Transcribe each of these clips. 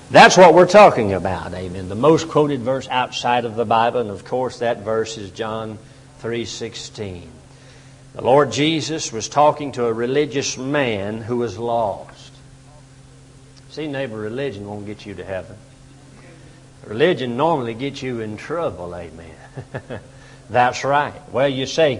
That's what we're talking about, amen. The most quoted verse outside of the Bible, and of course that verse is John 3:16. The Lord Jesus was talking to a religious man who was lost. See, neighbor, religion won't get you to heaven. Religion normally gets you in trouble, amen. That's right. Well, you say,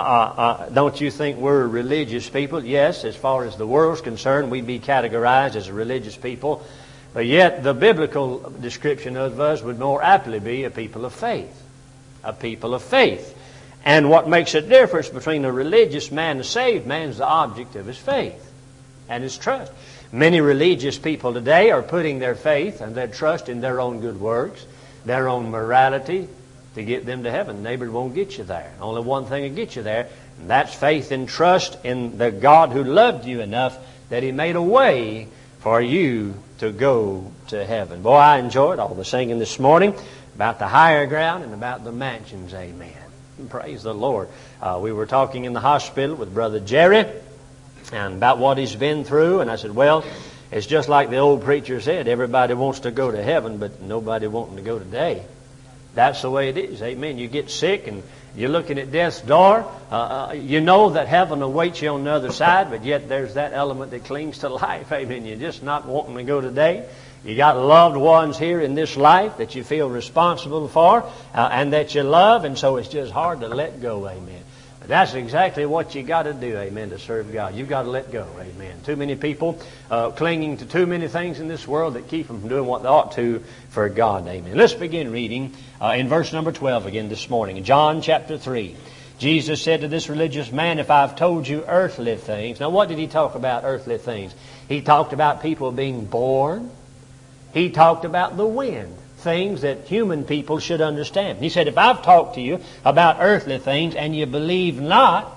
don't you think we're religious people? Yes, as far as the world's concerned, we'd be categorized as a religious people. But yet, the biblical description of us would more aptly be a people of faith. A people of faith. And what makes a difference between a religious man and a saved man is the object of his faith and his trust. Many religious people today are putting their faith and their trust in their own good works, their own morality to get them to heaven. Neighbor, won't get you there. Only one thing will get you there, and that's faith and trust in the God who loved you enough that He made a way for you to go to heaven. Boy, I enjoyed all the singing this morning about the higher ground and about the mansions. Amen. Praise the Lord. We were talking in the hospital with Brother Jerry and about what he's been through. And I said, well, it's just like the old preacher said, everybody wants to go to heaven, but nobody wanting to go today. That's the way it is. Amen. You get sick and you're looking at death's door. You know that heaven awaits you on the other side, but yet there's that element that clings to life. Amen. You're just not wanting to go today. You got loved ones here in this life that you feel responsible for and that you love, and so it's just hard to let go. Amen. But that's exactly what you got to do. Amen. To serve God, you've got to let go. Amen. Too many people clinging to too many things in this world that keep them from doing what they ought to for God. Amen. Let's begin reading in verse number 12 again this morning. In John chapter 3. Jesus said to this religious man, if I've told you earthly things. Now what did He talk about earthly things? He talked about people being born. He talked about the wind, things that human people should understand. He said, if I've talked to you about earthly things and you believe not,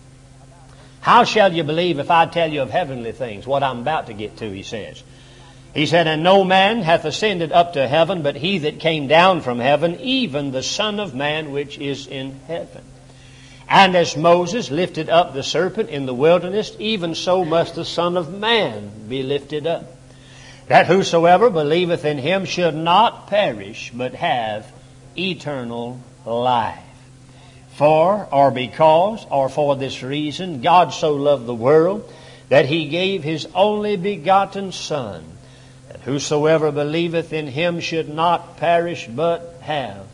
how shall you believe if I tell you of heavenly things? What I'm about to get to, He says. He said, and no man hath ascended up to heaven, but He that came down from heaven, even the Son of Man which is in heaven. And as Moses lifted up the serpent in the wilderness, even so must the Son of Man be lifted up, that whosoever believeth in Him should not perish, but have eternal life. For, or because, or for this reason, God so loved the world, that He gave His only begotten Son, that whosoever believeth in Him should not perish, but have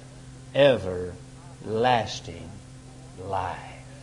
everlasting life.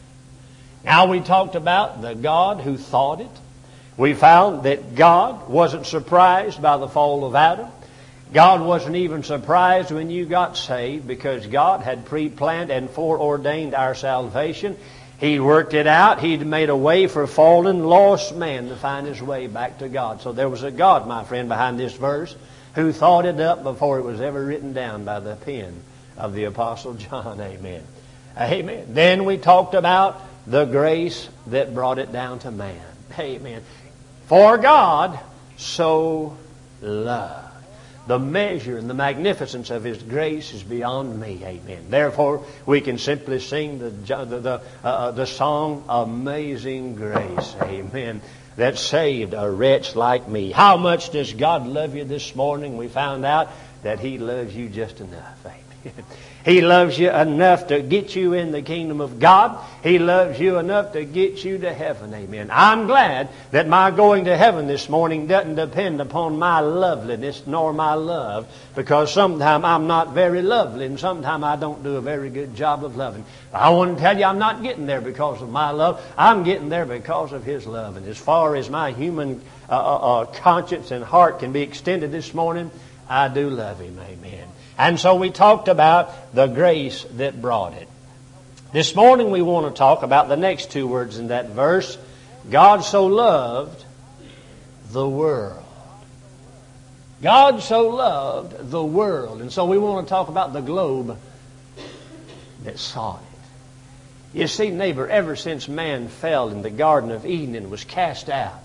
Now we talked about the God who thought it. We found that God wasn't surprised by the fall of Adam. God wasn't even surprised when you got saved, because God had pre-planned and foreordained our salvation. He worked it out. He'd made a way for fallen, lost man to find his way back to God. So there was a God, my friend, behind this verse who thought it up before it was ever written down by the pen of the Apostle John. Amen. Amen. Then we talked about the grace that brought it down to man. Amen. For God so loved. The measure and the magnificence of His grace is beyond me. Amen. Therefore, we can simply sing the song, Amazing Grace. Amen. That saved a wretch like me. How much does God love you this morning? We found out that He loves you just enough. Amen. He loves you enough to get you in the kingdom of God. He loves you enough to get you to heaven. Amen. I'm glad that my going to heaven this morning doesn't depend upon my loveliness nor my love, because sometimes I'm not very lovely and sometimes I don't do a very good job of loving. But I want to tell you, I'm not getting there because of my love. I'm getting there because of His love. And as far as my human conscience and heart can be extended this morning, I do love Him. Amen. And so we talked about the grace that brought it. This morning we want to talk about the next two words in that verse. God so loved the world. God so loved the world. And so we want to talk about the globe that saw it. You see, neighbor, ever since man fell in the Garden of Eden and was cast out,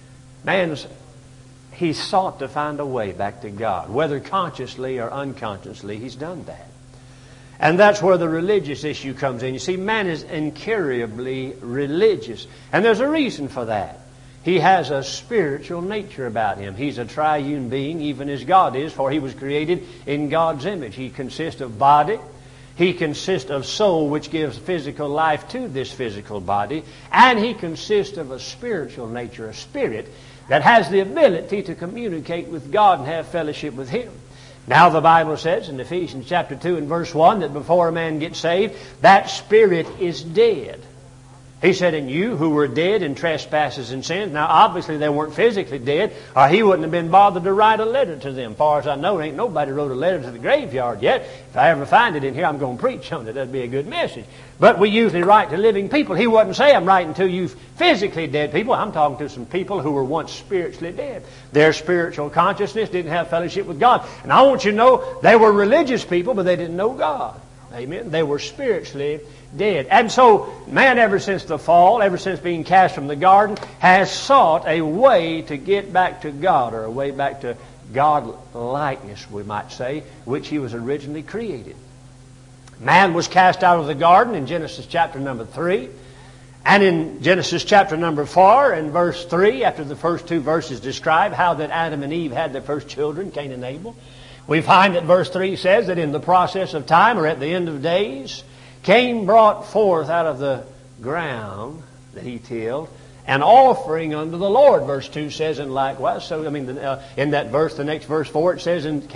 he sought to find a way back to God. Whether consciously or unconsciously, he's done that. And that's where the religious issue comes in. You see, man is incurably religious. And there's a reason for that. He has a spiritual nature about him. He's a triune being, even as God is, for he was created in God's image. He consists of body. He consists of soul, which gives physical life to this physical body. And he consists of a spiritual nature, a spirit, that has the ability to communicate with God and have fellowship with Him. Now the Bible says in Ephesians chapter 2 and verse 1 that before a man gets saved, that spirit is dead. He said, and you who were dead in trespasses and sins. Now obviously they weren't physically dead, or he wouldn't have been bothered to write a letter to them. As far as I know, ain't nobody wrote a letter to the graveyard yet. If I ever find it in here, I'm going to preach on it. That'd be a good message. But we usually write to living people. He wouldn't say, I'm writing to you physically dead people. I'm talking to some people who were once spiritually dead. Their spiritual consciousness didn't have fellowship with God. And I want you to know, they were religious people, but they didn't know God. Amen. They were spiritually dead. And so man, ever since the fall, ever since being cast from the garden, has sought a way to get back to God, or a way back to God-likeness, we might say, which he was originally created. Man was cast out of the garden in Genesis chapter number 3. And in Genesis chapter number 4 and verse 3, after the first two verses describe how that Adam and Eve had their first children, Cain and Abel, we find that verse 3 says that in the process of time, or at the end of days, Cain brought forth out of the ground that he tilled an offering unto the Lord. Verse 2 says, and likewise. So, in that verse, the next verse 4, it says, and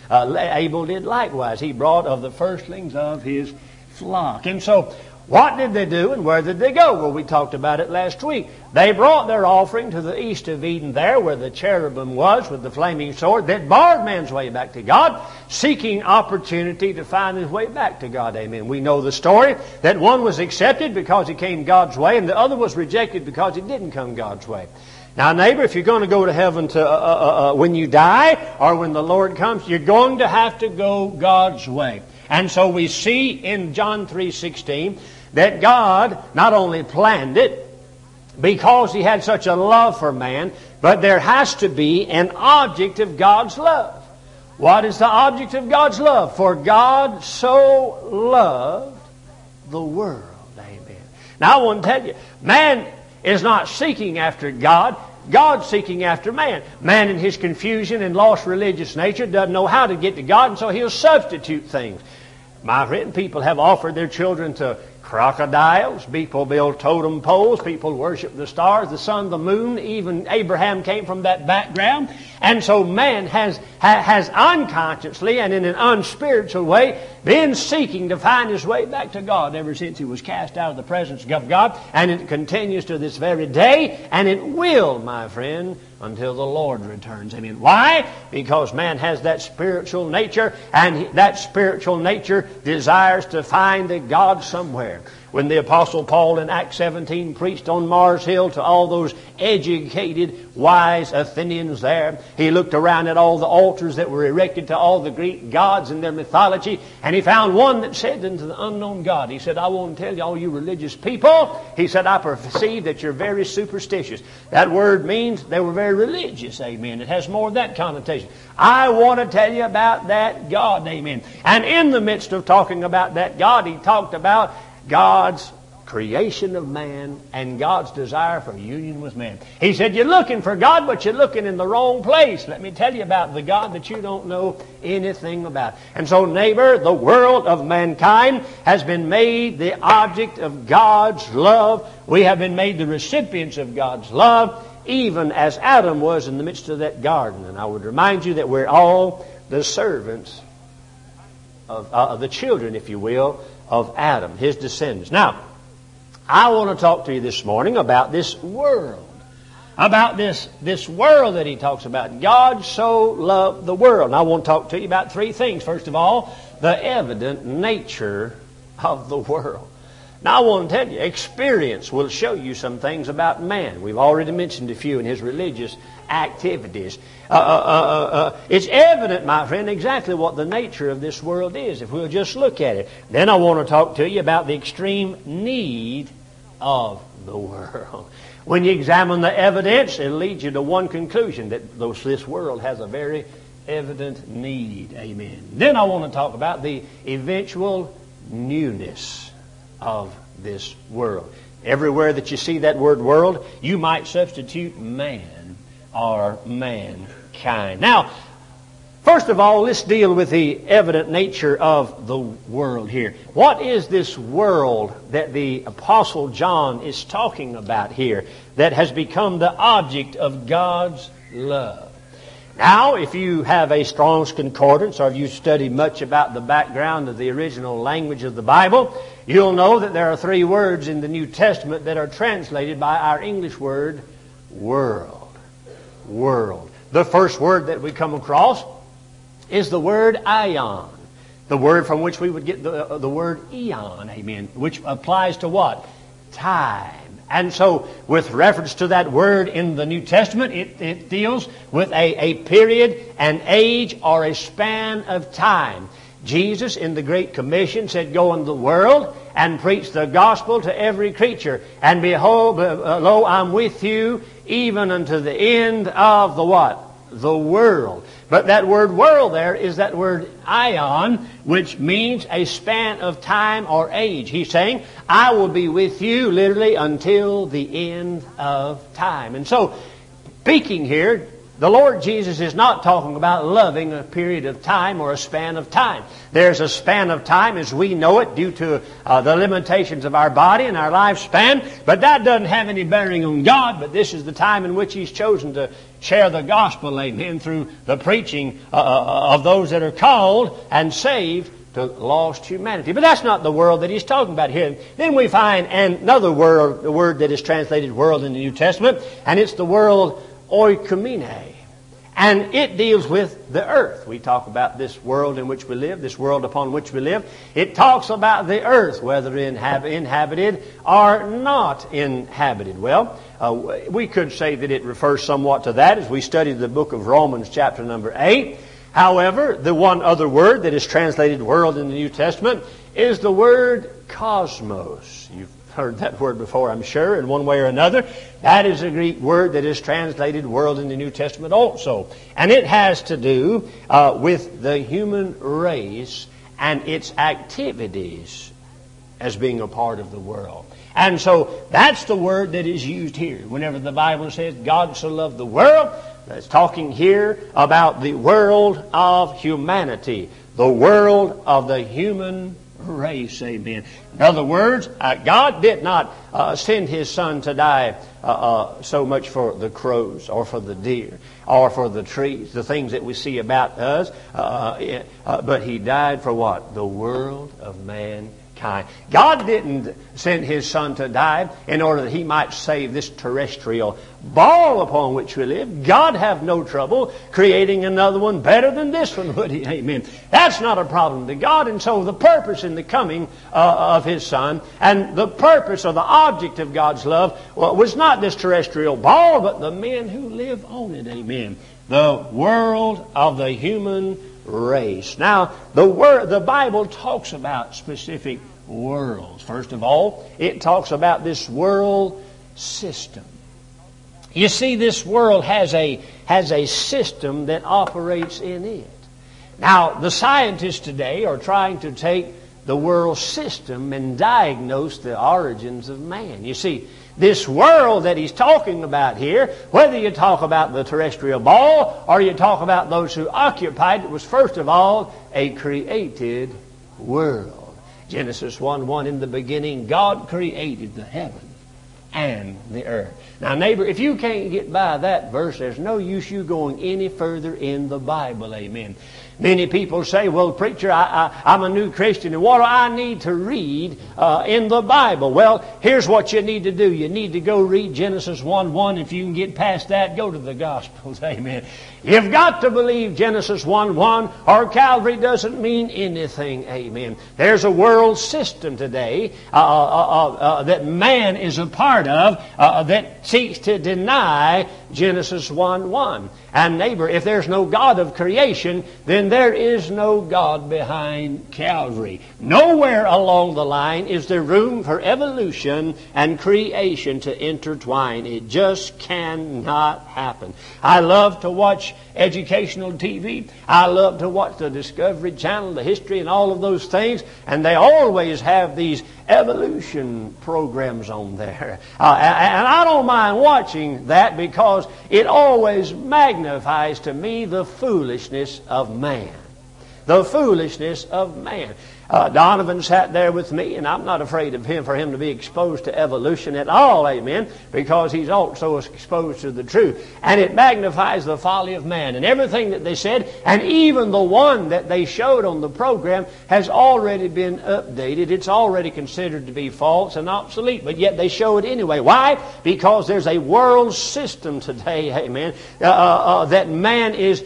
Abel did likewise. He brought of the firstlings of his flock. And so, what did they do and where did they go? Well, we talked about it last week. They brought their offering to the east of Eden there, where the cherubim was with the flaming sword that barred man's way back to God, seeking opportunity to find his way back to God. Amen. We know the story that one was accepted because he came God's way, and the other was rejected because he didn't come God's way. Now, neighbor, if you're going to go to heaven when you die, or when the Lord comes, you're going to have to go God's way. And so we see in John 3:16 that God not only planned it because He had such a love for man, but there has to be an object of God's love. What is the object of God's love? For God so loved the world. Amen. Now I want to tell you, man is not seeking after God. God's seeking after man. Man in his confusion and lost religious nature doesn't know how to get to God, and so he'll substitute things. My friend, people have offered their children to crocodiles. People build totem poles. People worship the stars, the sun, the moon. Even Abraham came from that background. And so man has unconsciously and in an unspiritual way been seeking to find his way back to God ever since he was cast out of the presence of God. And it continues to this very day. And it will, my friend, until the Lord returns. Amen. Why? Because man has that spiritual nature, and that spiritual nature desires to find a God somewhere. When the Apostle Paul in Acts 17 preached on Mars Hill to all those educated, wise Athenians there, he looked around at all the altars that were erected to all the Greek gods and their mythology, and he found one that said unto the unknown God, he said, I want to tell you, all you religious people, he said, I perceive that you're very superstitious. That word means they were very religious, amen. It has more of that connotation. I want to tell you about that God, amen. And in the midst of talking about that God, he talked about God's creation of man and God's desire for union with man. He said, you're looking for God, but you're looking in the wrong place. Let me tell you about the God that you don't know anything about. And so, neighbor, the world of mankind has been made the object of God's love. We have been made the recipients of God's love, even as Adam was in the midst of that garden. And I would remind you that we're all the servants of the children, if you will, of Adam, his descendants. Now, I want to talk to you this morning about this world. About this world that he talks about. God so loved the world. And I want to talk to you about three things. First of all, the evident nature of the world. Now, I want to tell you, experience will show you some things about man. We've already mentioned a few in his religious activities. It's evident, my friend, exactly what the nature of this world is, if we'll just look at it. Then I want to talk to you about the extreme need of the world. When you examine the evidence, it'll lead you to one conclusion, that this world has a very evident need. Amen. Then I want to talk about the eventual newness of this world. Everywhere that you see that word world, you might substitute man or mankind. Now, first of all, let's deal with the evident nature of the world here. What is this world that the Apostle John is talking about here that has become the object of God's love? Now, if you have a Strong's Concordance or if you study much about the background of the original language of the Bible, you'll know that there are 3 words in the New Testament that are translated by our English word, world. World. The first word that we come across is the word aion. The word from which we would get the word eon, amen, which applies to what? Time. And so, with reference to that word in the New Testament, it deals with a period, an age, or a span of time. Jesus, in the Great Commission, said, "Go into the world and preach the gospel to every creature. And behold, lo, I'm with you even unto the end of the what? The world." But that word world there is that word aion, which means a span of time or age. He's saying, I will be with you literally until the end of time. And so, speaking here, the Lord Jesus is not talking about loving a period of time or a span of time. There's a span of time as we know it due to the limitations of our body and our lifespan, but that doesn't have any bearing on God, but this is the time in which He's chosen to share the gospel, amen, through the preaching of those that are called and saved to lost humanity. But that's not the world that He's talking about here. Then we find another word, the word that is translated world in the New Testament, and it's the word oikomene. And it deals with the earth. We talk about this world in which we live, this world upon which we live. It talks about the earth, whether inhabited or not inhabited. Well, we could say that it refers somewhat to that as we study the book of Romans chapter number 8. However, the one other word that is translated world in the New Testament is the word cosmos. You've heard that word before, I'm sure, in one way or another. That is a Greek word that is translated world in the New Testament also. And it has to do with the human race and its activities as being a part of the world. And so that's the word that is used here. Whenever the Bible says God so loved the world, it's talking here about the world of humanity, the world of the human race, amen. In other words, God did not send His Son to die so much for the crows or for the deer or for the trees, the things that we see about us, but He died for what? The world of mankind. God didn't send His Son to die in order that He might save this terrestrial ball upon which we live. God have no trouble creating another one better than this one, would He? Amen. That's not a problem to God. And so the purpose in the coming of His Son and the purpose or the object of God's love was not this terrestrial ball, but the men who live on it. Amen. The world of the human race. Now, the Bible talks about specific worlds. First of all, it talks about this world system. You see, this world has a system that operates in it. Now, the scientists today are trying to take the world system and diagnose the origins of man. You see, this world that he's talking about here, whether you talk about the terrestrial ball or you talk about those who occupied it, was first of all a created world. Genesis 1:1, in the beginning God created the heaven and the earth. Now, neighbor, if you can't get by that verse, there's no use you going any further in the Bible. Amen. Many people say, well, preacher, I'm a new Christian, and what do I need to read in the Bible? Well, here's what you need to do. You need to go read Genesis 1:1. If you can get past that, go to the Gospels. Amen. You've got to believe Genesis 1:1 or Calvary doesn't mean anything. Amen. There's a world system today that man is a part of that seeks to deny Genesis 1:1. And neighbor, if there's no God of creation, then there is no God behind Calvary. Nowhere along the line is there room for evolution and creation to intertwine. It just cannot happen. I love to watch educational TV. I love to watch the Discovery Channel, the History, and all of those things. And they always have these evolution programs on there. And I don't mind watching that because it always magnifies to me the foolishness of man. The foolishness of man. Donovan sat there with me, and I'm not afraid of him for him to be exposed to evolution at all, amen, because he's also exposed to the truth. And it magnifies the folly of man. And everything that they said, and even the one that they showed on the program, has already been updated. It's already considered to be false and obsolete, but yet they show it anyway. Why? Because there's a world system today, amen, that man is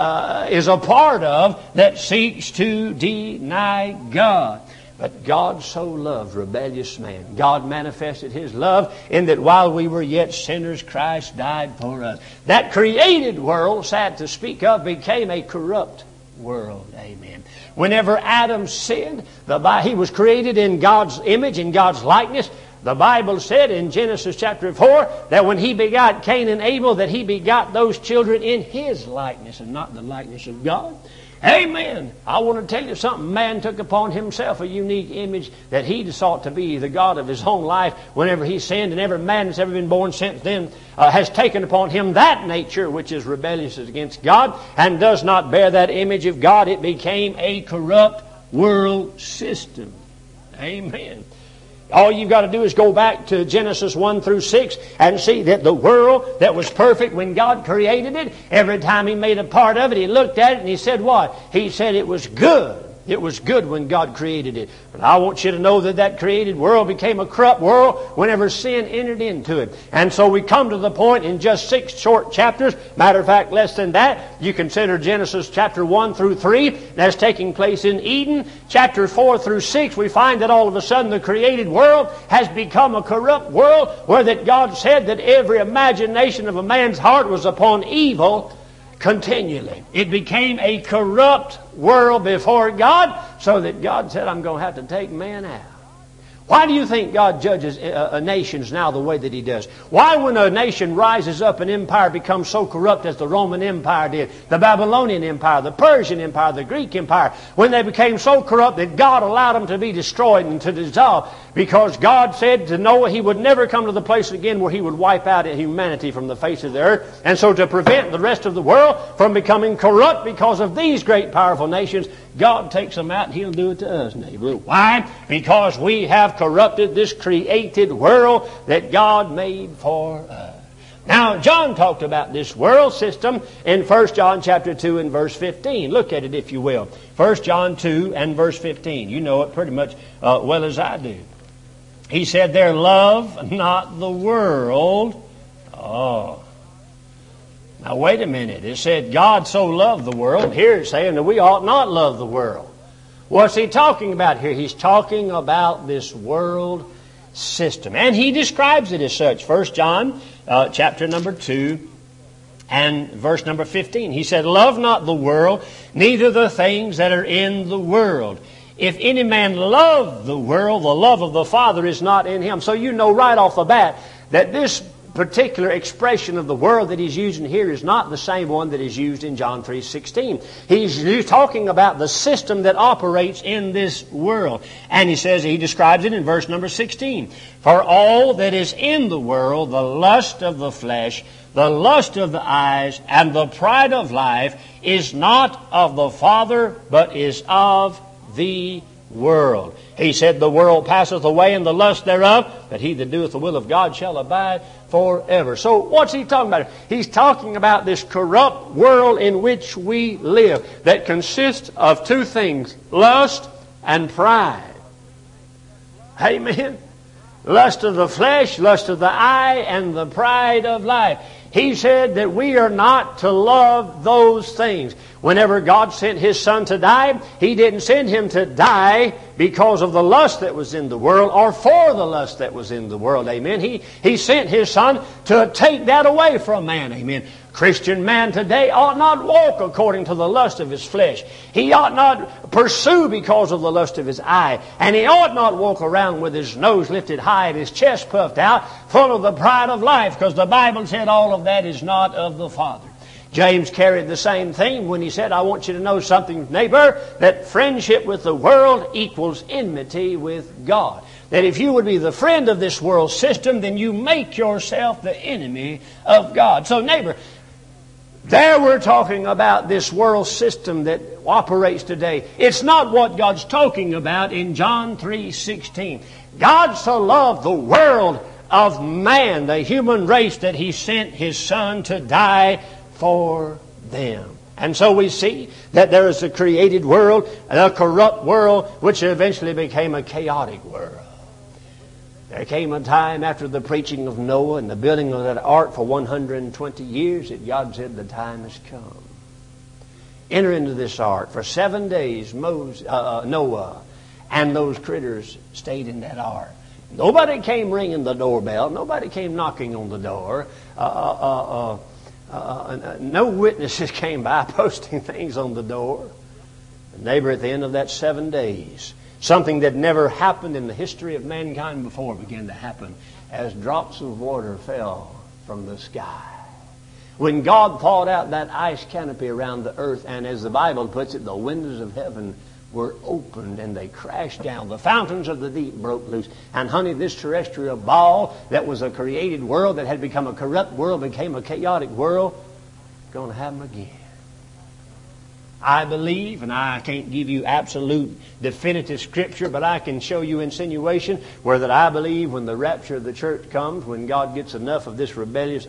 a part of that seeks to deny God. But God so loved rebellious man. God manifested His love in that while we were yet sinners, Christ died for us. That created world, sad to speak of, became a corrupt world. Amen. Whenever Adam sinned, he was created in God's image, in God's likeness. The Bible said in Genesis chapter 4 that when he begot Cain and Abel, that he begot those children in his likeness and not the likeness of God. Amen. I want to tell you something. Man took upon himself a unique image that he sought to be the God of his own life whenever he sinned, and every man that's ever been born since then has taken upon him that nature which is rebellious against God and does not bear that image of God. It became a corrupt world system. Amen. All you've got to do is go back to Genesis 1 through 6 and see that the world that was perfect when God created it, every time He made a part of it, He looked at it and He said what? He said it was good. It was good when God created it. But I want you to know that that created world became a corrupt world whenever sin entered into it. And so we come to the point in just 6 short chapters. Matter of fact, less than that. You consider Genesis chapter 1 through 3. That's taking place in Eden. Chapter 4 through 6, we find that all of a sudden the created world has become a corrupt world where that God said that every imagination of a man's heart was upon evil continually. It became a corrupt world before God, so that God said, I'm going to have to take man out. Why do you think God judges nations now the way that He does? Why, when a nation rises up, an empire becomes so corrupt as the Roman Empire did, the Babylonian Empire, the Persian Empire, the Greek Empire, when they became so corrupt that God allowed them to be destroyed and to dissolve, because God said to Noah He would never come to the place again where He would wipe out humanity from the face of the earth. And so to prevent the rest of the world from becoming corrupt because of these great powerful nations, God takes them out and He'll do it to us, neighbor. Why? Because we have corrupted this created world that God made for us. Now, John talked about this world system in 1 John chapter 2 and verse 15. Look at it if you will. 1 John 2 and verse 15. You know it pretty much well as I do. He said there, love not the world. Oh. Now wait a minute. It said God so loved the world. Here it's saying that we ought not love the world. What's He talking about here? He's talking about this world system. And He describes it as such. 1 John chapter number 2 and verse number 15. He said, love not the world, neither the things that are in the world. If any man love the world, the love of the Father is not in him. So you know right off the bat that this particular expression of the world that he's using here is not the same one that is used in John 3:16. He's talking about the system that operates in this world. And he says, he describes it in verse number 16. For all that is in the world, the lust of the flesh, the lust of the eyes, and the pride of life is not of the Father, but is of the world. He said, the world passeth away and the lust thereof, but he that doeth the will of God shall abide forever. So what's he talking about? He's talking about this corrupt world in which we live that consists of 2 things, lust and pride. Amen. Lust of the flesh, lust of the eye, and the pride of life. He said that we are not to love those things. Whenever God sent His Son to die, He didn't send Him to die because of the lust that was in the world or for the lust that was in the world. Amen. He sent His Son to take that away from man. Amen. Christian man today ought not walk according to the lust of his flesh. He ought not pursue because of the lust of his eye. And he ought not walk around with his nose lifted high and his chest puffed out, full of the pride of life, because the Bible said all of that is not of the Father. James carried the same thing when he said, I want you to know something, neighbor, that friendship with the world equals enmity with God. That if you would be the friend of this world system, then you make yourself the enemy of God. So neighbor, there we're talking about this world system that operates today. It's not what God's talking about in John 3:16. God so loved the world of man, the human race, that He sent His Son to die for them. And so we see that there is a created world, a corrupt world, which eventually became a chaotic world. There came a time after the preaching of Noah and the building of that ark for 120 years that God said the time has come. Enter into this ark. For 7 days Noah and those critters stayed in that ark. Nobody came ringing the doorbell. Nobody came knocking on the door. No witnesses came by posting things on the door. The neighbor, at the end of that 7 days, something that never happened in the history of mankind before began to happen as drops of water fell from the sky. When God thawed out that ice canopy around the earth, and as the Bible puts it, the windows of heaven were opened and they crashed down. The fountains of the deep broke loose. And honey, this terrestrial ball that was a created world that had become a corrupt world became a chaotic world. Going to happen again. I believe, and I can't give you absolute definitive scripture, but I can show you insinuation where that I believe when the rapture of the church comes, when God gets enough of this rebellious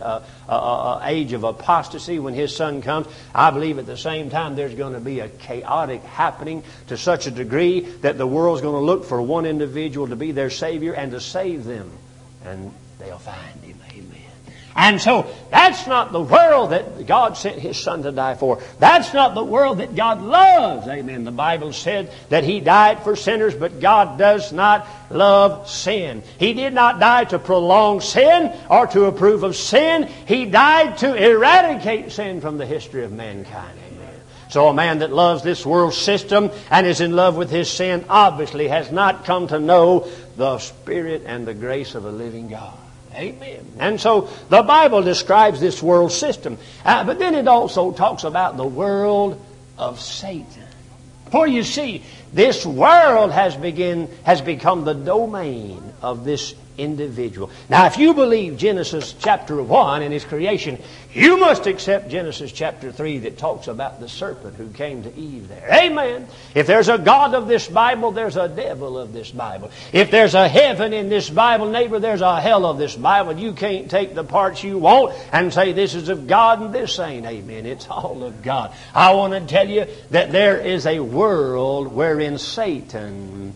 age of apostasy, when His Son comes, I believe at the same time there's going to be a chaotic happening to such a degree that the world's going to look for one individual to be their Savior and to save them. And they'll find Him. Amen. And so that's not the world that God sent His Son to die for. That's not the world that God loves. Amen. The Bible said that He died for sinners, but God does not love sin. He did not die to prolong sin or to approve of sin. He died to eradicate sin from the history of mankind. Amen. So a man that loves this world system and is in love with his sin obviously has not come to know the Spirit and the grace of a living God. Amen. And so the Bible describes this world system. But then it also talks about the world of Satan. For you see, this world has become the domain of this individual. Now, if you believe Genesis chapter 1 and His creation, you must accept Genesis chapter 3 that talks about the serpent who came to Eve there. Amen. If there's a God of this Bible, there's a devil of this Bible. If there's a heaven in this Bible, neighbor, there's a hell of this Bible. You can't take the parts you want and say this is of God and this ain't. Amen. It's all of God. I want to tell you that there is a world wherein Satan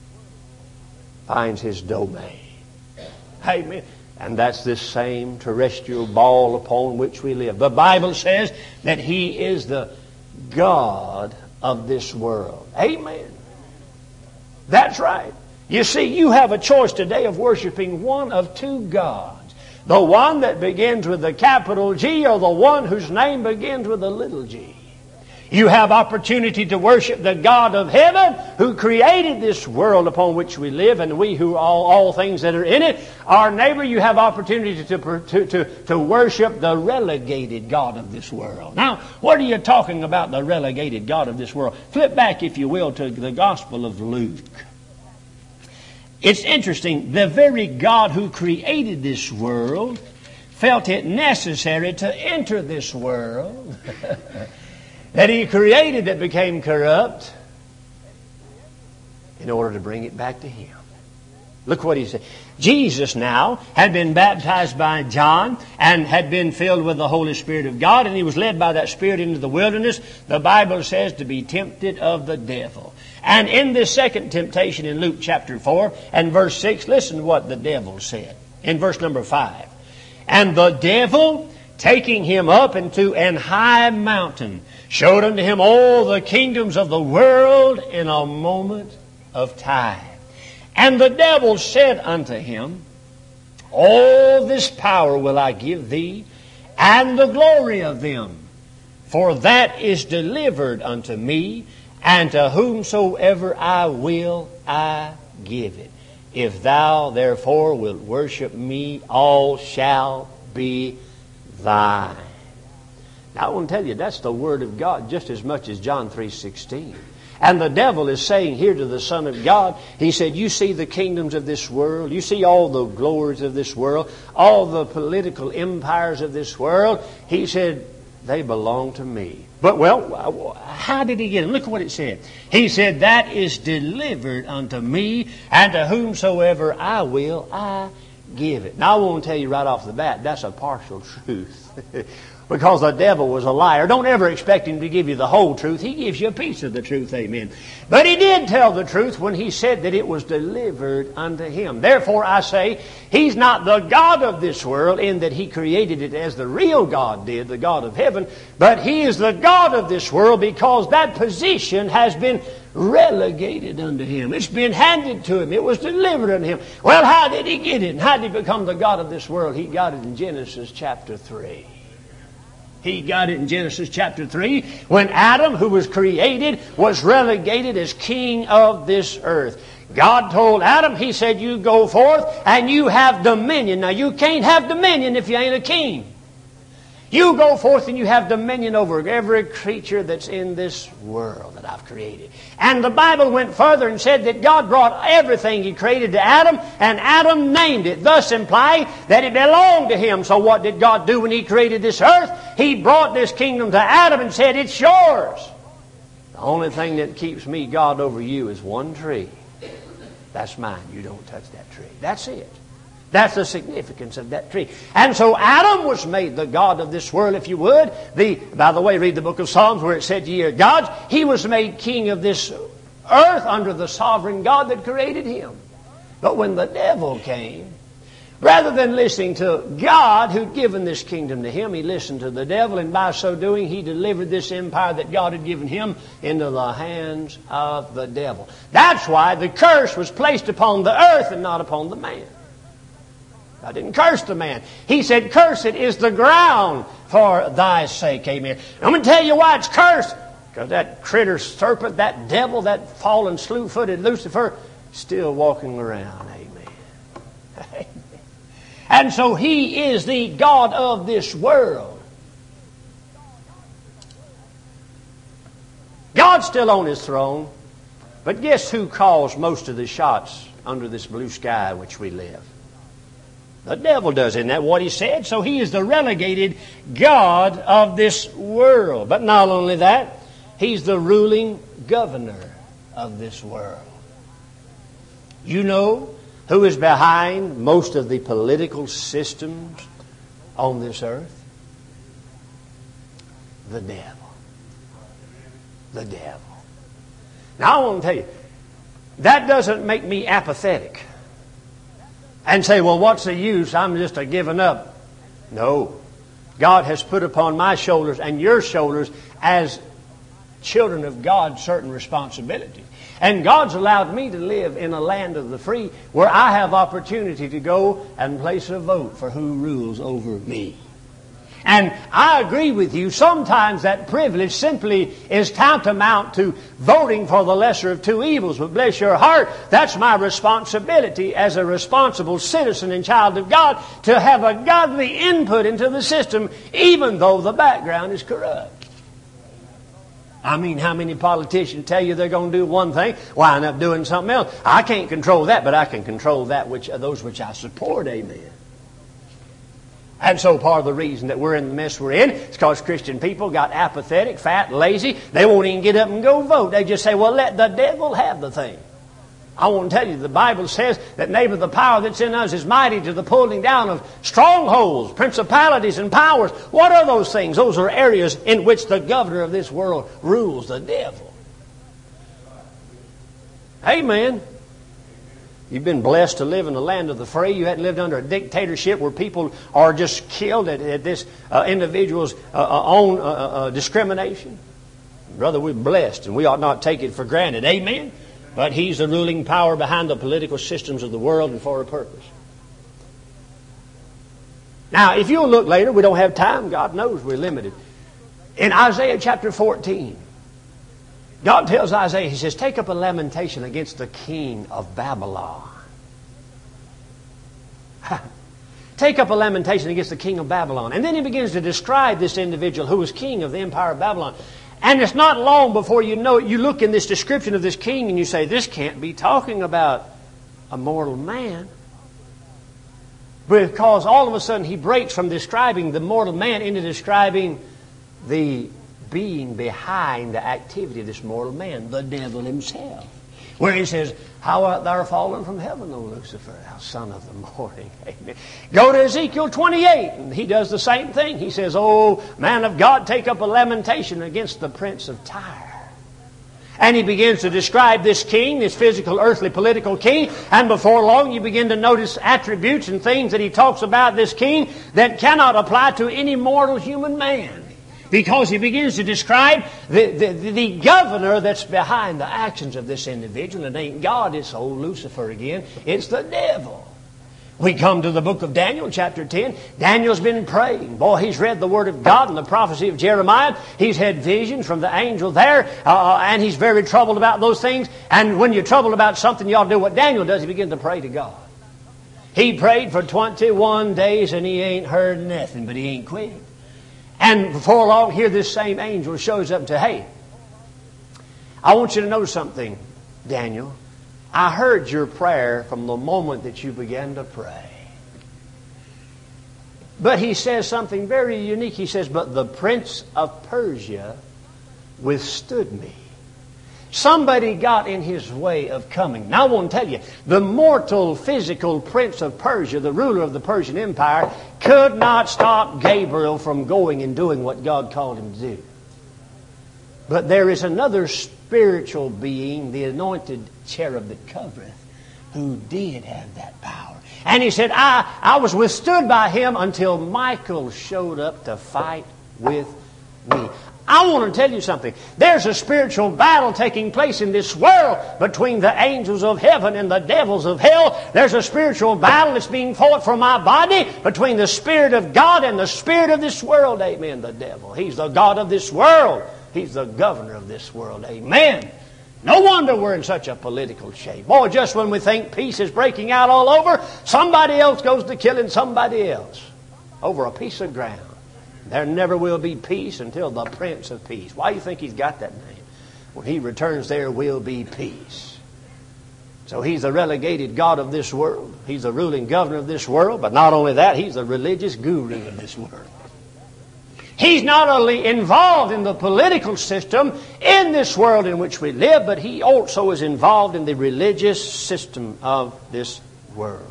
finds his domain. Amen. And that's this same terrestrial ball upon which we live. The Bible says that he is the God of this world. Amen. That's right. You see, you have a choice today of worshiping one of two gods. The one that begins with the capital G or the one whose name begins with a little g. You have opportunity to worship the God of heaven who created this world upon which we live, and we who all things that are in it. Our neighbor, you have opportunity to worship the relegated God of this world. Now, what are you talking about, the relegated God of this world? Flip back, if you will, to the Gospel of Luke. It's interesting. The very God who created this world felt it necessary to enter this world that He created that became corrupt in order to bring it back to Him. Look what He said. Jesus now had been baptized by John and had been filled with the Holy Spirit of God, and He was led by that Spirit into the wilderness, the Bible says, to be tempted of the devil. And in this second temptation in Luke chapter 4 and verse 6, listen to what the devil said. In verse number 5. And the devil taking him up into an high mountain, showed unto him all the kingdoms of the world in a moment of time. And the devil said unto him, All this power will I give thee, and the glory of them. For that is delivered unto me, and to whomsoever I will, I give it. If thou therefore wilt worship me, all shall be thine. Now I want to tell you, that's the Word of God just as much as John 3:16. And the devil is saying here to the Son of God, he said, you see the kingdoms of this world, you see all the glories of this world, all the political empires of this world. He said, they belong to me. But, well, how did he get them? Look at what it said. He said, that is delivered unto me, and to whomsoever I will, I give it. Now, I want to tell you right off the bat, that's a partial truth. Because the devil was a liar. Don't ever expect him to give you the whole truth. He gives you a piece of the truth, amen. But he did tell the truth when he said that it was delivered unto him. Therefore, I say, he's not the God of this world in that he created it as the real God did, the God of heaven. But he is the God of this world because that position has been relegated unto him. It's been handed to him. It was delivered unto him. Well, how did he get it? And how did he become the God of this world? He got it in Genesis chapter 3. He got it in Genesis chapter 3 when Adam, who was created, was relegated as king of this earth. God told Adam, he said, you go forth and you have dominion. Now you can't have dominion if you ain't a king. You go forth and you have dominion over every creature that's in this world that I've created. And the Bible went further and said that God brought everything He created to Adam, and Adam named it, thus implying that it belonged to him. So what did God do when He created this earth? He brought this kingdom to Adam and said, it's yours. The only thing that keeps me, God, over you is one tree. That's mine. You don't touch that tree. That's it. That's the significance of that tree. And so Adam was made the God of this world, if you would. By the way, read the book of Psalms where it said, ye are gods. He was made king of this earth under the sovereign God that created him. But when the devil came, rather than listening to God who'd given this kingdom to him, he listened to the devil, and by so doing he delivered this empire that God had given him into the hands of the devil. That's why the curse was placed upon the earth and not upon the man. God didn't curse the man. He said, cursed is the ground for thy sake. Amen. I'm going to tell you why it's cursed. Because that critter serpent, that devil, that fallen slew-footed Lucifer, still walking around. Amen. Amen. And so he is the God of this world. God's still on His throne. But guess who calls most of the shots under this blue sky in which we live? The devil does. Isn't that what he said? So he is the relegated God of this world. But not only that, he's the ruling governor of this world. You know who is behind most of the political systems on this earth? The devil. The devil. Now I want to tell you, that doesn't make me apathetic. And say, well, what's the use? I'm just a giving up. No. God has put upon my shoulders and your shoulders as children of God certain responsibilities. And God's allowed me to live in a land of the free where I have opportunity to go and place a vote for who rules over me. And I agree with you, sometimes that privilege simply is tantamount to voting for the lesser of two evils. But bless your heart, that's my responsibility as a responsible citizen and child of God to have a godly input into the system, even though the background is corrupt. I mean, how many politicians tell you they're going to do one thing, wind up doing something else? I can't control that, but I can control that those which I support, amen. And so part of the reason that we're in the mess we're in is because Christian people got apathetic, fat, lazy. They won't even get up and go vote. They just say, well, let the devil have the thing. I want to tell you, the Bible says that neighbor, the power that's in us is mighty to the pulling down of strongholds, principalities, and powers. What are those things? Those are areas in which the governor of this world rules, the devil. Amen. You've been blessed to live in the land of the free. You hadn't lived under a dictatorship where people are just killed at this individual's own discrimination. Brother, we're blessed, and we ought not take it for granted. Amen? But He's the ruling power behind the political systems of the world and for a purpose. Now, if you'll look later, we don't have time. God knows we're limited. In Isaiah chapter 14, God tells Isaiah, He says, take up a lamentation against the king of Babylon. Take up a lamentation against the king of Babylon. And then He begins to describe this individual who was king of the empire of Babylon. And it's not long before you know it. You look in this description of this king and you say, this can't be talking about a mortal man. Because all of a sudden he breaks from describing the mortal man into describing the being behind the activity of this mortal man, the devil himself. Where he says, how art thou fallen from heaven, O Lucifer, thou son of the morning. Amen. Go to Ezekiel 28, and he does the same thing. He says, oh, man of God, take up a lamentation against the prince of Tyre. And he begins to describe this king, this physical, earthly, political king. And before long, you begin to notice attributes and things that he talks about this king that cannot apply to any mortal human man. Because he begins to describe the governor that's behind the actions of this individual. It ain't God, it's old Lucifer again. It's the devil. We come to the book of Daniel, chapter 10. Daniel's been praying. Boy, he's read the Word of God and the prophecy of Jeremiah. He's had visions from the angel there. And he's very troubled about those things. And when you're troubled about something, you ought to do what Daniel does. He begins to pray to God. He prayed for 21 days and he ain't heard nothing, but he ain't quit. And before long, here this same angel shows up and says, hey, I want you to know something, Daniel. I heard your prayer from the moment that you began to pray. But he says something very unique. He says, but the prince of Persia withstood me. Somebody got in his way of coming. Now I want to tell you, the mortal physical prince of Persia, the ruler of the Persian Empire, could not stop Gabriel from going and doing what God called him to do. But there is another spiritual being, the anointed cherub that covereth, who did have that power. And he said, I was withstood by him until Michael showed up to fight with me. I want to tell you something. There's a spiritual battle taking place in this world between the angels of heaven and the devils of hell. There's a spiritual battle that's being fought for my body between the Spirit of God and the spirit of this world. Amen. The devil. He's the God of this world. He's the governor of this world. Amen. No wonder we're in such a political shape. Boy, just when we think peace is breaking out all over, somebody else goes to killing somebody else over a piece of ground. There never will be peace until the Prince of Peace. Why do you think he's got that name? When he returns, there will be peace. So he's the relegated God of this world. He's the ruling governor of this world. But not only that, he's the religious guru of this world. He's not only involved in the political system in this world in which we live, but he also is involved in the religious system of this world.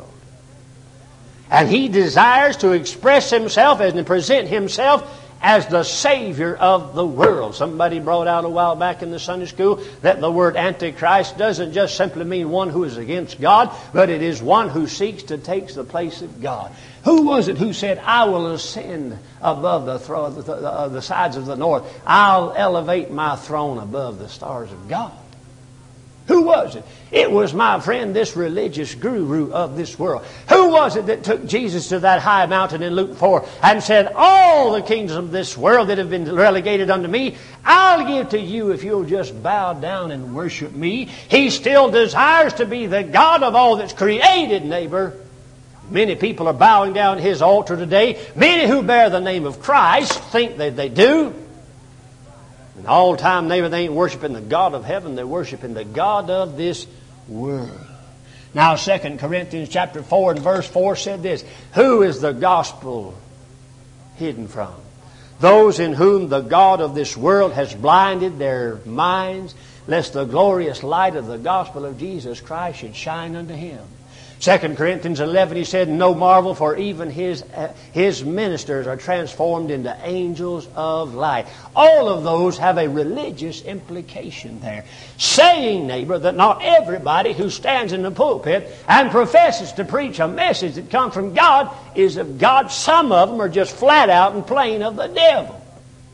And he desires to express himself and present himself as the Savior of the world. Somebody brought out a while back in the Sunday school that the word Antichrist doesn't just simply mean one who is against God, but it is one who seeks to take the place of God. Who was it who said, I will ascend above the sides of the north. I'll elevate my throne above the stars of God. Who was it? It was, my friend, this religious guru of this world. Who was it that took Jesus to that high mountain in Luke 4 and said, all the kingdoms of this world that have been relegated unto me, I'll give to you if you'll just bow down and worship me. He still desires to be the God of all that's created, neighbor. Many people are bowing down at his altar today. Many who bear the name of Christ think that they do. And all the time, neighbor, they ain't worshiping the God of heaven. They're worshiping the God of this world. Now, 2 Corinthians chapter 4 and verse 4 said this. Who is the gospel hidden from? Those in whom the God of this world has blinded their minds, lest the glorious light of the gospel of Jesus Christ should shine unto him. 2 Corinthians 11, he said, no marvel, for even his ministers are transformed into angels of light. All of those have a religious implication there. Saying, neighbor, that not everybody who stands in the pulpit and professes to preach a message that comes from God is of God. Some of them are just flat out and plain of the devil.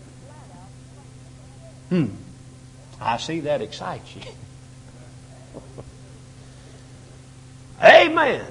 I see that excites you. Amen.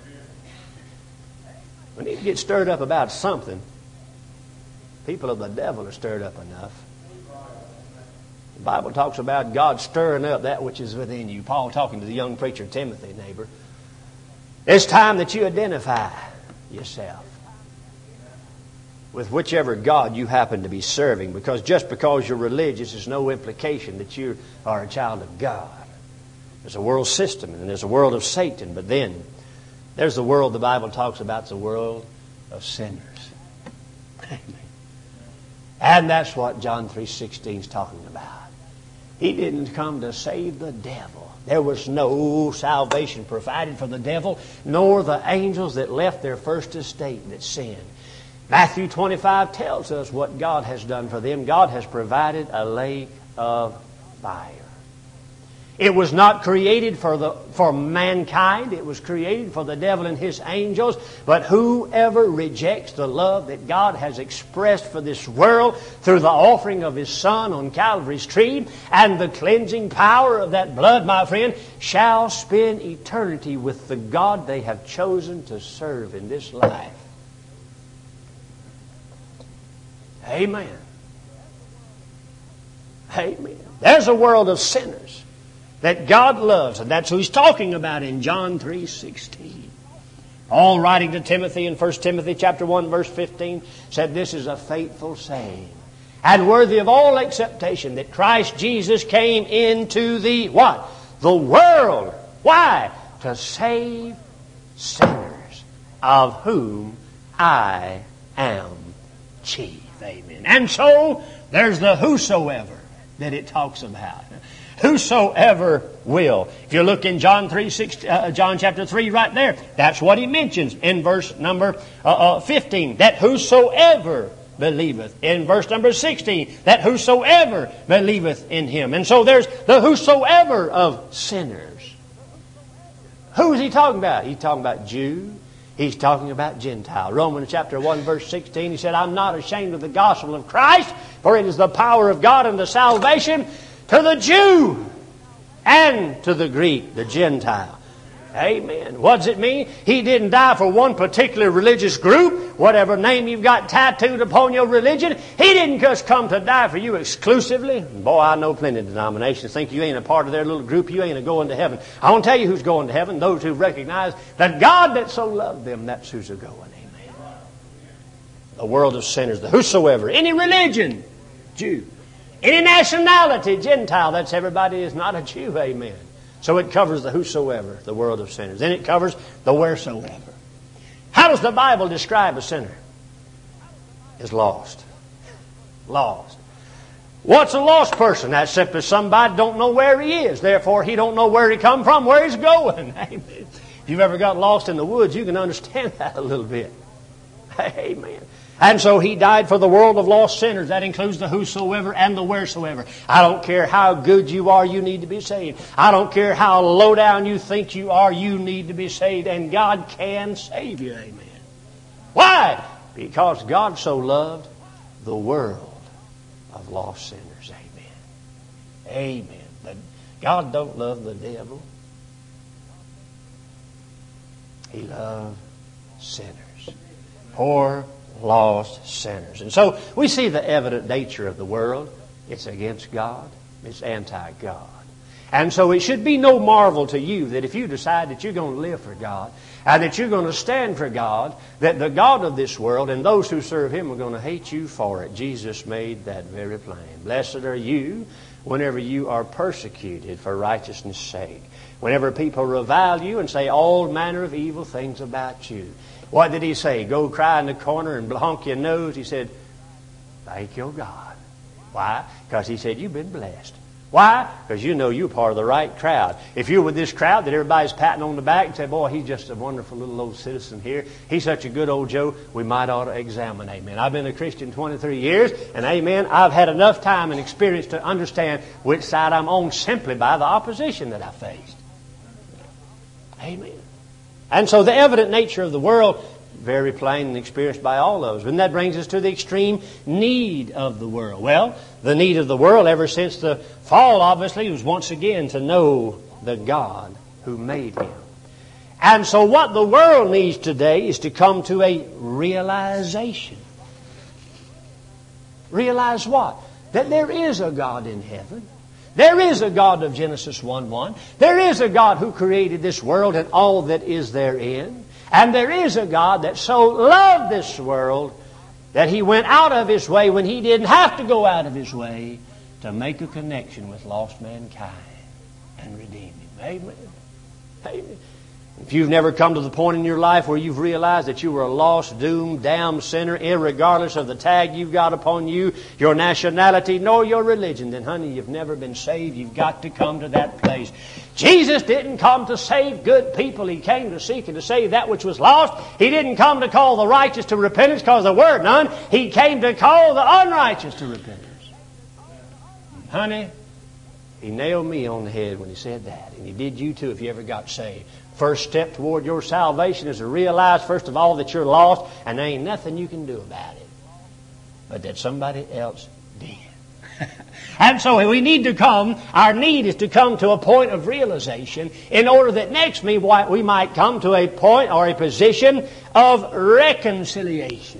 We need to get stirred up about something. People of the devil are stirred up enough. The Bible talks about God stirring up that which is within you. Paul talking to the young preacher Timothy, neighbor. It's time that you identify yourself with whichever God you happen to be serving, because just because you're religious is no implication that you are a child of God. There's a world system and there's a world of Satan, but then there's the world the Bible talks about. It's the world of sinners. Amen. And that's what John 3:16 is talking about. He didn't come to save the devil. There was no salvation provided for the devil, nor the angels that left their first estate that sinned. Matthew 25 tells us what God has done for them. God has provided a lake of fire. It was not created for mankind. It was created for the devil and his angels. But whoever rejects the love that God has expressed for this world through the offering of His Son on Calvary's tree and the cleansing power of that blood, my friend, shall spend eternity with the God they have chosen to serve in this life. Amen. Amen. There's a world of sinners that God loves, and that's who He's talking about in John 3:16. Paul, writing to Timothy in 1 Timothy chapter 1, verse 15, said, this is a faithful saying and worthy of all acceptation, that Christ Jesus came into the what? The world. Why? To save sinners, of whom I am chief. Amen. And so, there's the whosoever that it talks about. Whosoever will. If you look in John chapter 3 right there, that's what he mentions in verse number 15. That whosoever believeth. In verse number 16, that whosoever believeth in Him. And so there's the whosoever of sinners. Who is he talking about? He's talking about Jew. He's talking about Gentile. Romans chapter 1 verse 16, he said, I'm not ashamed of the gospel of Christ, for it is the power of God unto salvation to the Jew and to the Greek, the Gentile. Amen. What does it mean? He didn't die for one particular religious group, whatever name you've got tattooed upon your religion. He didn't just come to die for you exclusively. Boy, I know plenty of denominations think you ain't a part of their little group. You ain't a going to heaven. I want to tell you who's going to heaven. Those who recognize that God that so loved them, that's who's a going. Amen. The world of sinners, the whosoever, any religion, Jew. Any nationality, Gentile, that's everybody is not a Jew. Amen. So it covers the whosoever, the world of sinners. Then it covers the wheresoever. How does the Bible describe a sinner? Is lost. Lost. What's a lost person? That's simply somebody don't know where he is. Therefore, he don't know where he come from, where he's going. Amen. If you've ever got lost in the woods, you can understand that a little bit. Amen. And so He died for the world of lost sinners. That includes the whosoever and the wheresoever. I don't care how good you are, you need to be saved. I don't care how low down you think you are, you need to be saved. And God can save you. Amen. Why? Because God so loved the world of lost sinners. Amen. Amen. But God don't love the devil. He loves sinners. Poor lost sinners. And so we see the evident nature of the world. It's against God. It's anti-God. And so it should be no marvel to you that if you decide that you're going to live for God and that you're going to stand for God, that the God of this world and those who serve Him are going to hate you for it. Jesus made that very plain. Blessed are you whenever you are persecuted for righteousness' sake. Whenever people revile you and say all manner of evil things about you. What did He say? Go cry in the corner and honk your nose? He said, thank your God. Why? Because He said, you've been blessed. Why? Because you know you're part of the right crowd. If you're with this crowd that everybody's patting on the back and say, boy, he's just a wonderful little old citizen here. He's such a good old Joe. We might ought to examine. Amen. I've been a Christian 23 years. And amen, I've had enough time and experience to understand which side I'm on simply by the opposition that I faced. Amen. And so the evident nature of the world, very plain and experienced by all those. And that brings us to the extreme need of the world. Well, the need of the world ever since the fall, obviously, was once again to know the God who made him. And so what the world needs today is to come to a realization. Realize what? That there is a God in heaven. There is a God of Genesis 1:1. There is a God who created this world and all that is therein. And there is a God that so loved this world that He went out of His way when He didn't have to go out of His way to make a connection with lost mankind and redeem him. Amen. Amen. If you've never come to the point in your life where you've realized that you were a lost, doomed, damned sinner, irregardless of the tag you've got upon you, your nationality, nor your religion, then honey, you've never been saved. You've got to come to that place. Jesus didn't come to save good people. He came to seek and to save that which was lost. He didn't come to call the righteous to repentance because there were none. He came to call the unrighteous to repentance. Honey, He nailed me on the head when He said that. And He did you too if you ever got saved. First step toward your salvation is to realize, first of all, that you're lost and there ain't nothing you can do about it. But that somebody else did. And so we need to come, our need is to come to a point of realization in order that next we might come to a point or a position of reconciliation.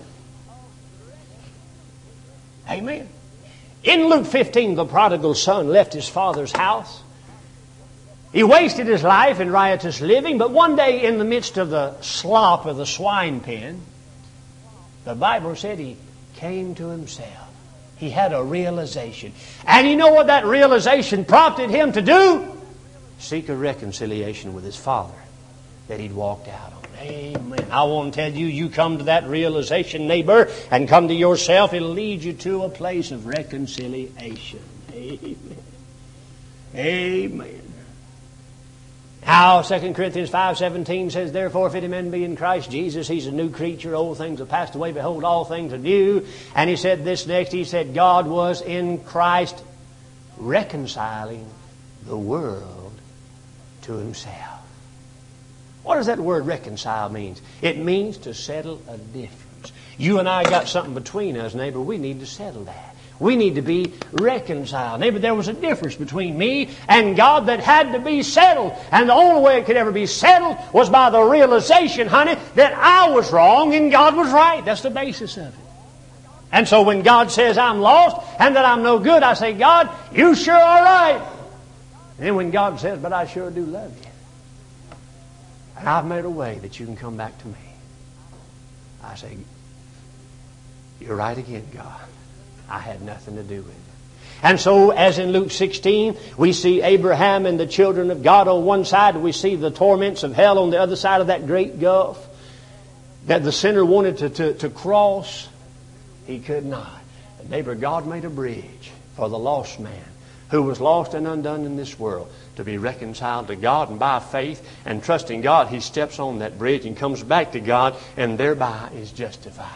Amen. In Luke 15, the prodigal son left his father's house. He wasted his life in riotous living, but one day in the midst of the slop of the swine pen, the Bible said he came to himself. He had a realization. And you know what that realization prompted him to do? Seek a reconciliation with his father that he'd walked out on. Amen. I want to tell you, you come to that realization, neighbor, and come to yourself, it'll lead you to a place of reconciliation. Amen. Amen. How 2 Corinthians 5:17 says, therefore, if any man be in Christ Jesus, he's a new creature. Old things have passed away. Behold, all things are new. And he said this next. He said, God was in Christ reconciling the world to Himself. What does that word reconcile mean? It means to settle a difference. You and I got something between us, neighbor. We need to settle that. We need to be reconciled. Neighbor, there was a difference between me and God that had to be settled. And the only way it could ever be settled was by the realization, honey, that I was wrong and God was right. That's the basis of it. And so when God says I'm lost and that I'm no good, I say, God, you sure are right. And then when God says, but I sure do love you, and I've made a way that you can come back to me, I say, you're right again, God. I had nothing to do with it. And so, as in Luke 16, we see Abraham and the children of God on one side. We see the torments of hell on the other side of that great gulf that the sinner wanted to cross. He could not. And neighbor, God made a bridge for the lost man who was lost and undone in this world to be reconciled to God. And by faith and trusting God, he steps on that bridge and comes back to God and thereby is justified.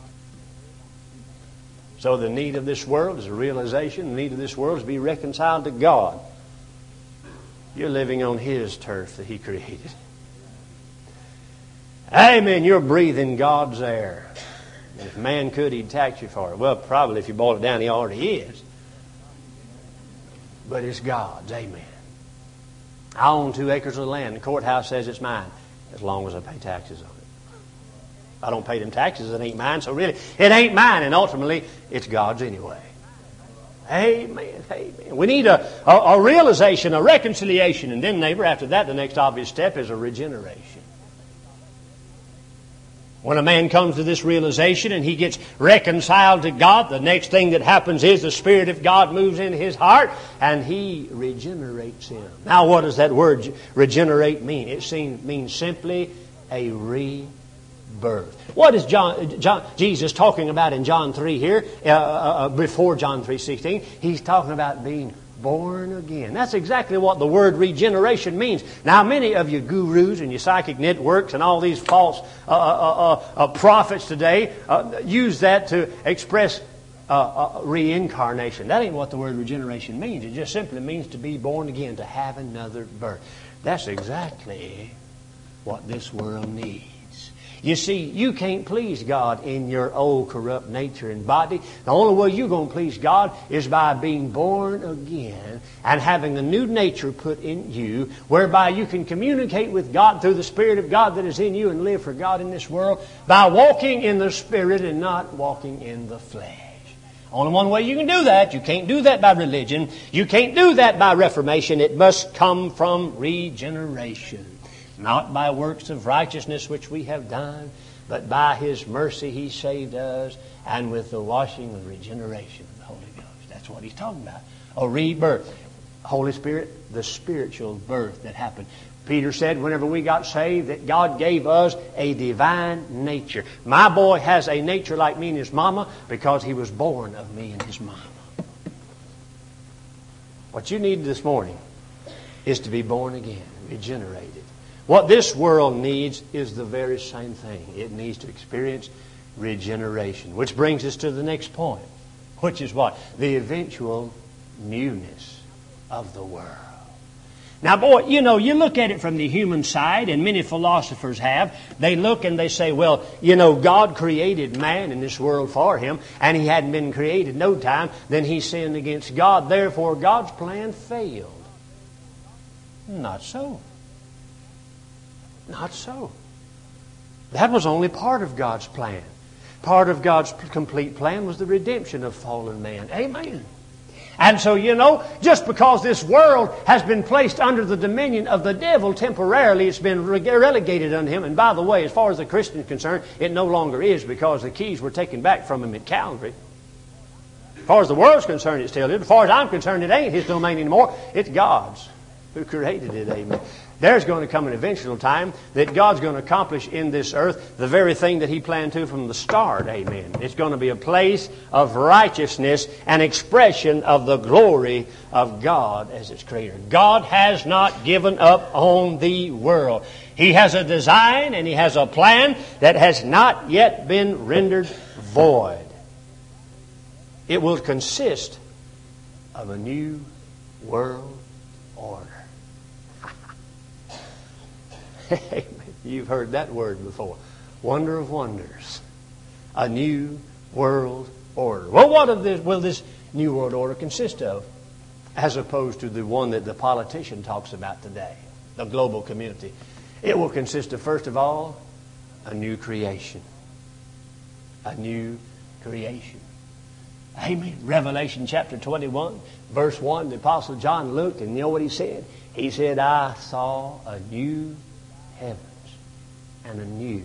So the need of this world is a realization. The need of this world is to be reconciled to God. You're living on His turf that He created. Amen. You're breathing God's air. And if man could, He'd tax you for it. Well, probably if you boil it down, He already is. But it's God's. Amen. I own 2 acres of land. The courthouse says it's mine as long as I pay taxes on it. I don't pay them taxes, it ain't mine. So really, it ain't mine. And ultimately, it's God's anyway. Amen. Amen. We need a realization, a reconciliation. And then, neighbor, after that, the next obvious step is a regeneration. When a man comes to this realization and he gets reconciled to God, the next thing that happens is the Spirit of God moves into his heart and He regenerates him. Now, what does that word regenerate mean? It means simply a rebirth. What is Jesus talking about in John 3 here, before John 3:16? He's talking about being born again. That's exactly what the word regeneration means. Now, many of you gurus and your psychic networks and all these false prophets today use that to express reincarnation. That ain't what the word regeneration means. It just simply means to be born again, to have another birth. That's exactly what this world needs. You see, you can't please God in your old corrupt nature and body. The only way you're going to please God is by being born again and having a new nature put in you, whereby you can communicate with God through the Spirit of God that is in you and live for God in this world by walking in the Spirit and not walking in the flesh. Only one way you can do that. You can't do that by religion. You can't do that by reformation. It must come from regeneration. Not by works of righteousness which we have done, but by His mercy He saved us, and with the washing of regeneration of the Holy Ghost. That's what He's talking about. A rebirth. Holy Spirit, the spiritual birth that happened. Peter said whenever we got saved that God gave us a divine nature. My boy has a nature like me and his mama because he was born of me and his mama. What you need this morning is to be born again, regenerated. What this world needs is the very same thing. It needs to experience regeneration. Which brings us to the next point. Which is what? The eventual newness of the world. Now, boy, you look at it from the human side, and many philosophers have. They look and they say, well, God created man in this world for him, and he hadn't been created no time. Then he sinned against God. Therefore, God's plan failed. Not so. Not so. That was only part of God's plan. Part of God's complete plan was the redemption of fallen man. Amen. And so, just because this world has been placed under the dominion of the devil temporarily, it's been relegated unto him. And by the way, as far as the Christian is concerned, it no longer is, because the keys were taken back from him at Calvary. As far as the world's concerned, it still is. As far as I'm concerned, it ain't his domain anymore. It's God's who created it. Amen. There's going to come an eventual time that God's going to accomplish in this earth the very thing that He planned to from the start. Amen. It's going to be a place of righteousness and expression of the glory of God as its creator. God has not given up on the world. He has a design and He has a plan that has not yet been rendered void. It will consist of a new world order. You've heard that word before. Wonder of wonders. A new world order. Well, what will this new world order consist of? As opposed to the one that the politician talks about today, the global community. It will consist of, first of all, a new creation. A new creation. Amen. Revelation chapter 21, verse 1, the Apostle John looked, and you know what he said? He said, I saw a new heavens and a new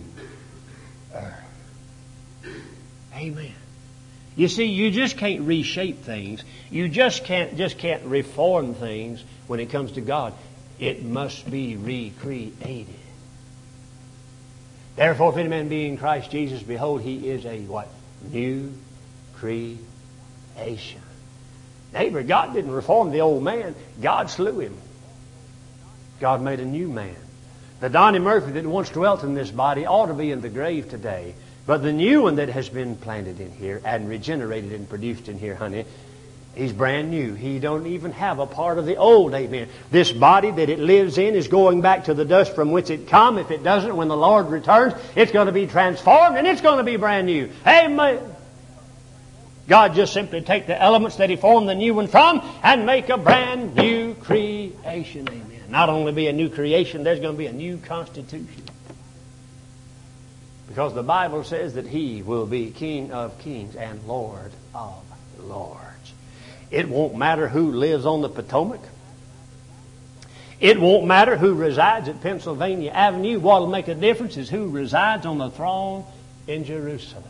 earth. Amen. You see, you just can't reshape things. You just can't reform things when it comes to God. It must be recreated. Therefore, if any man be in Christ Jesus, behold, he is a what? New creation. Neighbor, God didn't reform the old man. God slew him. God made a new man. The Donnie Murphy that once dwelt in this body ought to be in the grave today. But the new one that has been planted in here and regenerated and produced in here, honey, he's brand new. He don't even have a part of the old. Amen. This body that it lives in is going back to the dust from which it come. If it doesn't, when the Lord returns, it's going to be transformed and it's going to be brand new. Amen. God just simply take the elements that He formed the new one from and make a brand new creation. Amen. Not only be a new creation, there's going to be a new constitution. Because the Bible says that He will be King of kings and Lord of lords. It won't matter who lives on the Potomac. It won't matter who resides at Pennsylvania Avenue. What will make a difference is who resides on the throne in Jerusalem.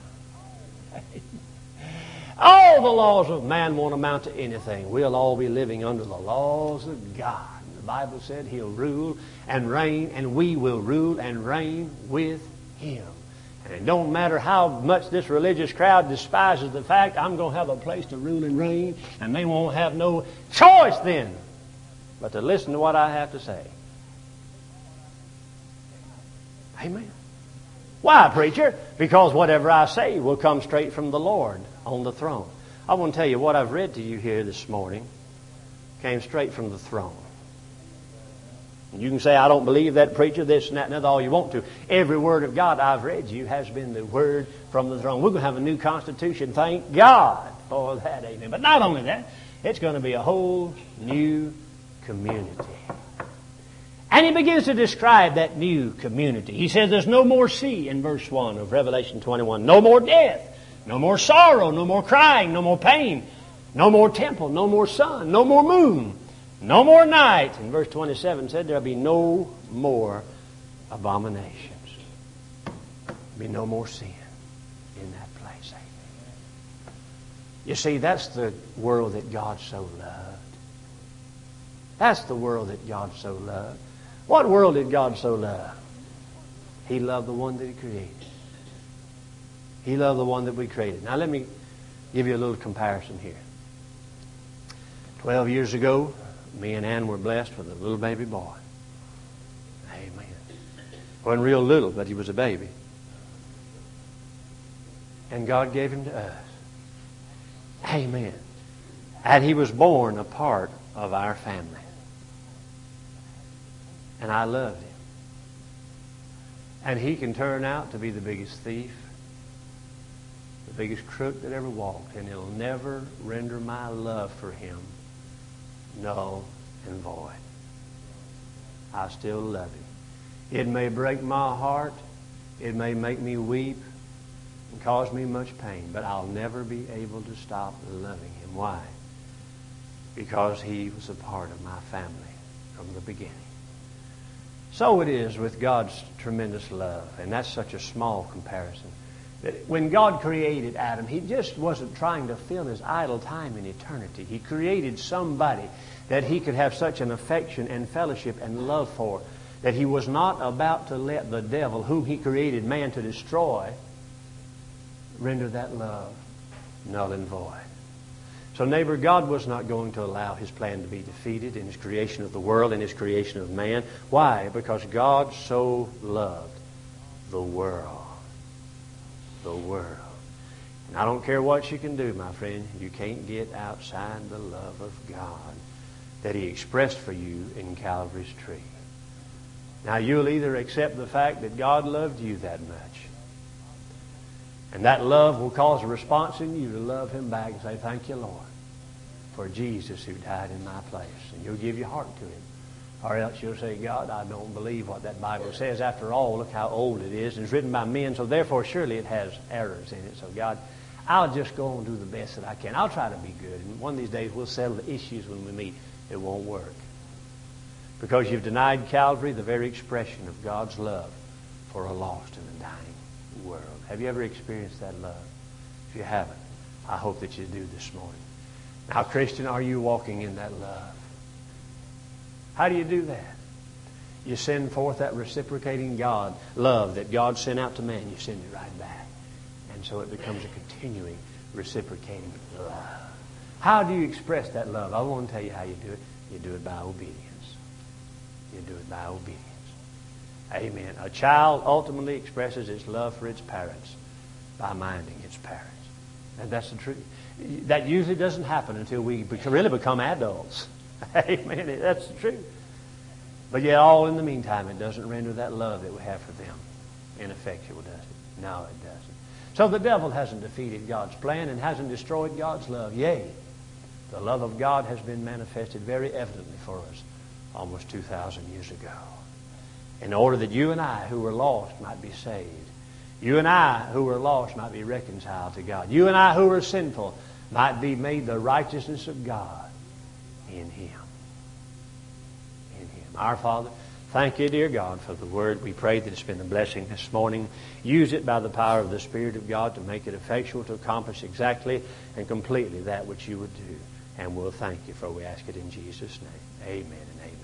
All the laws of man won't amount to anything. We'll all be living under the laws of God. The Bible said He'll rule and reign, and we will rule and reign with Him. And it don't matter how much this religious crowd despises the fact I'm going to have a place to rule and reign, and they won't have no choice then but to listen to what I have to say. Amen. Why, preacher? Because whatever I say will come straight from the Lord on the throne. I want to tell you what I've read to you here this morning came straight from the throne. You can say, I don't believe that, preacher, this and that and that, all you want to. Every word of God I've read you has been the word from the throne. We're going to have a new constitution. Thank God for that. Amen. But not only that, it's going to be a whole new community. And he begins to describe that new community. He says there's no more sea in verse 1 of Revelation 21. No more death. No more sorrow. No more crying. No more pain. No more temple. No more sun. No more moon. No more night. And verse 27 said there'll be no more abominations. There'll be no more sin in that place. You see, that's the world that God so loved. That's the world that God so loved. What world did God so love? He loved the one that He created. He loved the one that we created. Now let me give you a little comparison here. 12 years ago, me and Ann were blessed with a little baby boy. Amen. Wasn't real little, but he was a baby. And God gave him to us. Amen. And he was born a part of our family. And I loved him. And he can turn out to be the biggest thief, the biggest crook that ever walked. And it'll never render my love for him null and void. I still love him. It may break my heart. It may make me weep and cause me much pain. But I'll never be able to stop loving him. Why? Because he was a part of my family from the beginning. So it is with God's tremendous love. And that's such a small comparison. That when God created Adam, He just wasn't trying to fill his idle time in eternity. He created somebody that he could have such an affection and fellowship and love for, that he was not about to let the devil, whom he created man to destroy, render that love null and void. So neighbor, God was not going to allow His plan to be defeated in His creation of the world and His creation of man. Why? Because God so loved the world. The world. And I don't care what you can do, my friend. You can't get outside the love of God that He expressed for you in Calvary's tree. Now you'll either accept the fact that God loved you that much, and that love will cause a response in you to love Him back and say, thank you, Lord, for Jesus who died in my place. And you'll give your heart to Him. Or else you'll say, God, I don't believe what that Bible says. After all, look how old it is. And it's written by men, so therefore surely it has errors in it. So God, I'll just go and do the best that I can. I'll try to be good. And one of these days we'll settle the issues when we meet. It won't work. Because you've denied Calvary the very expression of God's love for a lost and a dying world. Have you ever experienced that love? If you haven't, I hope that you do this morning. Now, Christian, are you walking in that love? How do you do that? You send forth that reciprocating love that God sent out to man. You send it right back. And so it becomes a continuing reciprocating love. How do you express that love? I want to tell you how you do it. You do it by obedience. You do it by obedience. Amen. A child ultimately expresses its love for its parents by minding its parents. And that's the truth. That usually doesn't happen until we really become adults. Amen. That's the truth. But yet all in the meantime, it doesn't render that love that we have for them ineffectual, does it? No, it doesn't. So the devil hasn't defeated God's plan and hasn't destroyed God's love. Yea, the love of God has been manifested very evidently for us almost 2,000 years ago. In order that you and I who were lost might be saved. You and I who were lost might be reconciled to God. You and I who were sinful might be made the righteousness of God in Him. In Him. Our Father, thank you, dear God, for the Word. We pray that it's been a blessing this morning. Use it by the power of the Spirit of God to make it effectual, to accomplish exactly and completely that which you would do. And we'll thank you, for we ask it in Jesus' name. Amen and amen.